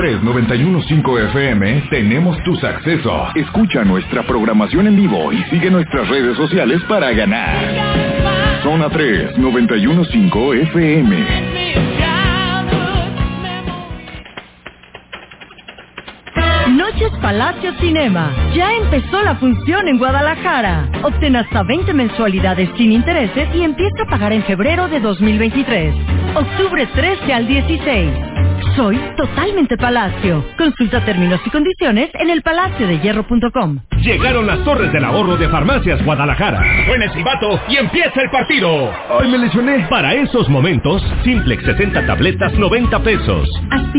91.5 FM tenemos tus accesos. Escucha nuestra programación en vivo y sigue nuestras redes sociales para ganar. Zona 3, 91.5 FM. Noches Palacio Cinema. Ya empezó la función en Guadalajara. Obtén hasta 20 mensualidades sin intereses y empieza a pagar en febrero de 2023. Octubre 13 al 16. Soy totalmente Palacio. Consulta términos y condiciones en elpalaciodehierro.com. Llegaron las torres del ahorro de Farmacias Guadalajara. Buen silbato y empieza el partido. ¡Ay, me lesioné! Para esos momentos, Simplex 60 tabletas, 90 pesos.